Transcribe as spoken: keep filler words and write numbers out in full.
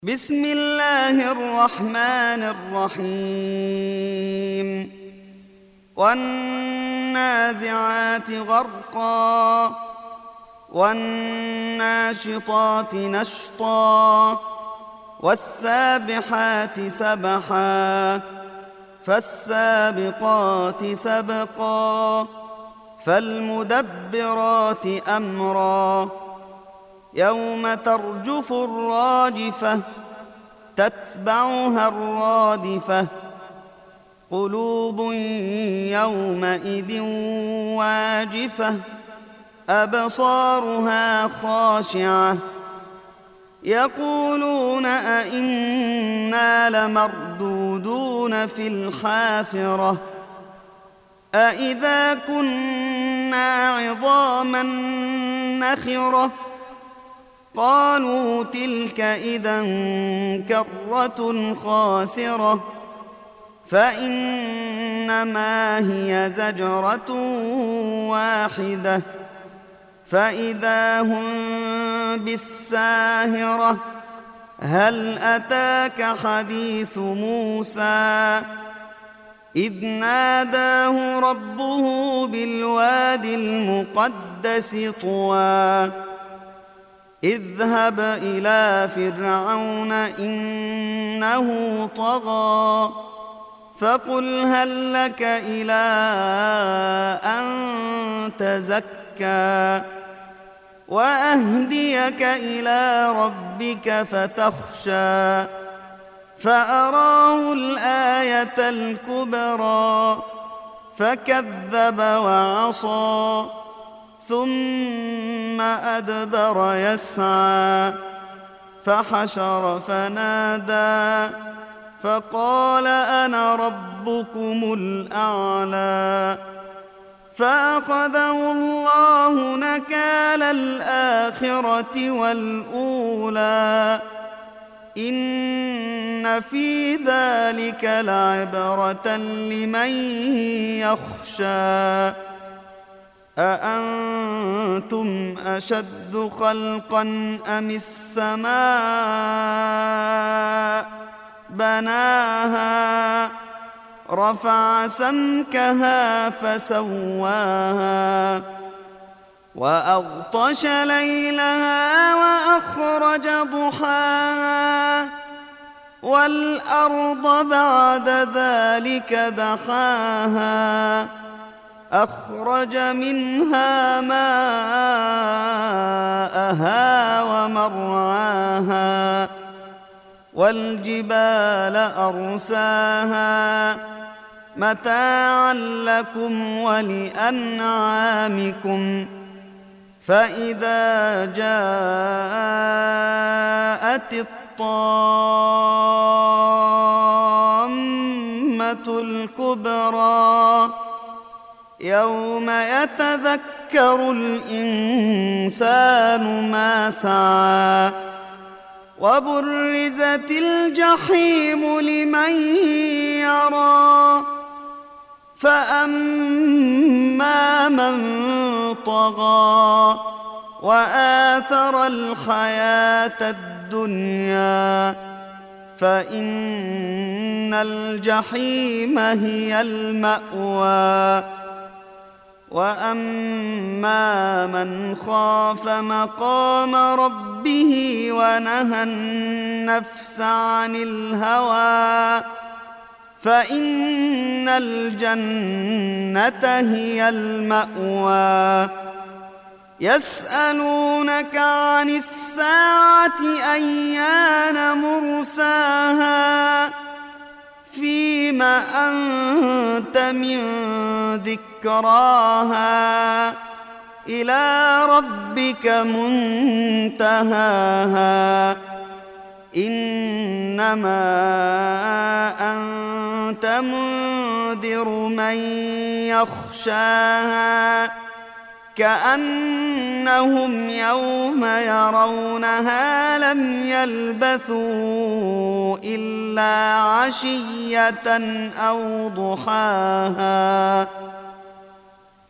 بسم الله الرحمن الرحيم والنازعات غرقا والناشطات نشطا والسابحات سبحا فالسابقات سبقا فالمدبرات أمرا يوم ترجف الراجفة تتبعها الرادفة قلوب يومئذ واجفة أبصارها خاشعة يقولون أئنا لمردودون في الحافرة أئذا كنا عظاما نخرة قالوا تلك إذا كرة خاسرة فإنما هي زجرة واحدة فإذا هم بالساهرة هل أتاك حديث موسى إذ ناداه ربه بالواد المقدس طوى اذهب إلى فرعون إنه طغى فقل هل لك إلى أن تزكى وأهديك إلى ربك فتخشى فأراه الآية الكبرى فكذب وعصى ثم أدبر يسعى فحشر فنادى فقال أنا ربكم الأعلى فأخذه الله نكال الآخرة والأولى إن في ذلك لعبرة لمن يخشى أأنتم أشد خلقا أم السماء بناها رفع سمكها فسواها وأغطش ليلها وأخرج ضحاها والأرض بعد ذلك دحاها أخرج منها ماءها ومرعاها والجبال أرساها متاعا لكم ولأنعامكم فإذا جاءت الطامة الكبرى يوم يتذكر الإنسان ما سعى وبرزت الجحيم لمن يرى فأما من طغى وآثر الحياة الدنيا فإن الجحيم هي المأوى وأما من خاف مقام ربه ونهى النفس عن الهوى فإن الجنة هي المأوى يسألونك عن الساعة أيان مرساها فيم أنت من ذكراها إلى ربك منتهاها إنما أنت منذر من يخشاها كأنهم يوم يرونها لم يلبثوا إلا عشية أو ضحاها.